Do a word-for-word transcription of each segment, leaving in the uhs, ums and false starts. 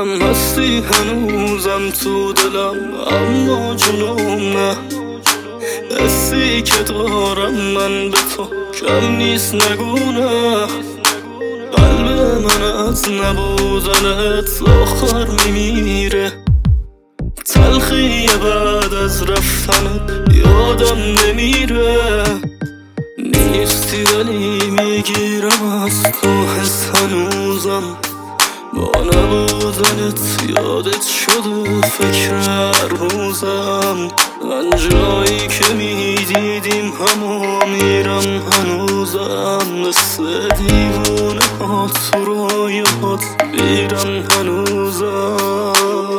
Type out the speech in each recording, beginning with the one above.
میگم هستی هنوزم تو دلم، اما جنوم نه. حسی که دارم من به تو کم نیست نگونه. قلب من از نبودنت آخر میمیره. تلخی بعد از رفتنت یادم نمیره. نیستی ولی میگیرم از تو حس هنوزم. با نبودنت یادت شده فکر هر روزم. من جایی که میدیدیم همو میرم هنوزم. مثل دیوونه ها تو رویات میرم هنوزم.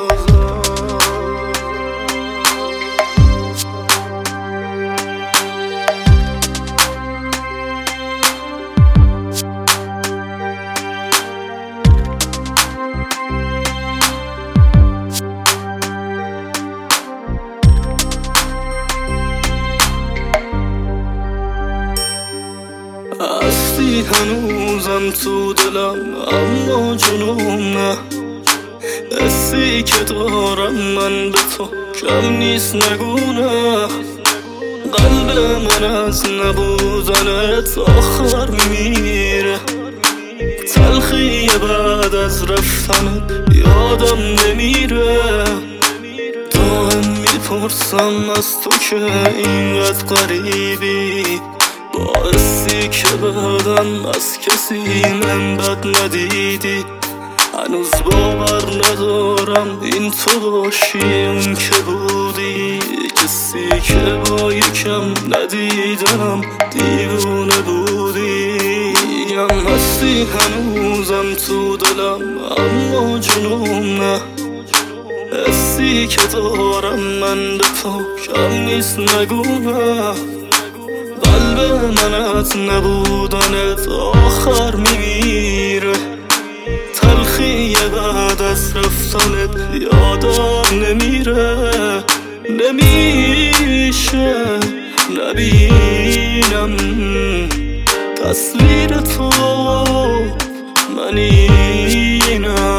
هستی هنوزم تو دلم، اما جنوم نه. حسی که دارم من به تو کم نیست نگونه. قلب من از نبودنت آخر میمیره. تلخی بعد از رفتنت یادم نمیره. دائم میپرسم از تو که اینقدر غریبی، باعثی که بعدم از کسی من بد ندیدی. هنوز باور ندارم این تو باشی اون که بودی. کسی که با یکم ندیدنم دیوونه بودی. میگم هستی هنوزم تو دلم، اما جنوم نه. حسی که دارم من به تو کم نیست نگونه. قلب من از نبودنت آخر میمیره. تلخی بعد از رفتنت یادم نمیره. نمیشه نبینم تصویر تو من اینم.